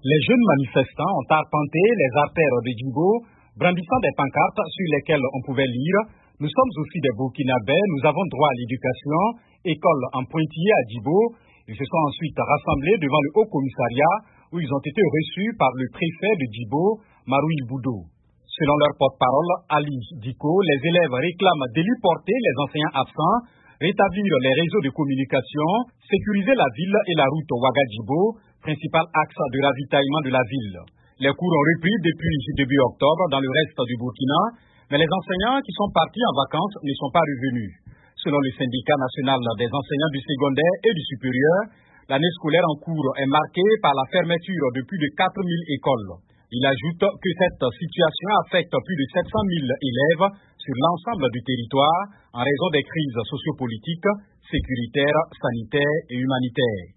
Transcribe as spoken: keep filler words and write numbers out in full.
Les jeunes manifestants ont arpenté les artères de Djibo, brandissant des pancartes sur lesquelles on pouvait lire « Nous sommes aussi des Burkinabés, nous avons droit à l'éducation, école en pointillé à Djibo ». Ils se sont ensuite rassemblés devant le Haut Commissariat où ils ont été reçus par le préfet de Djibo, Maroui Boudou. Selon leur porte-parole, Ali Diko, les élèves réclament d'héliporter les enseignants absents, rétablir les réseaux de communication, sécuriser la ville et la route Ouaga-Djibo, principal axe de ravitaillement de la ville. Les cours ont repris depuis début octobre dans le reste du Burkina, mais les enseignants qui sont partis en vacances ne sont pas revenus. Selon le syndicat national des enseignants du secondaire et du supérieur, l'année scolaire en cours est marquée par la fermeture de plus de quatre mille écoles. Il ajoute que cette situation affecte plus de sept cent mille élèves sur l'ensemble du territoire en raison des crises sociopolitiques, sécuritaires, sanitaires et humanitaires.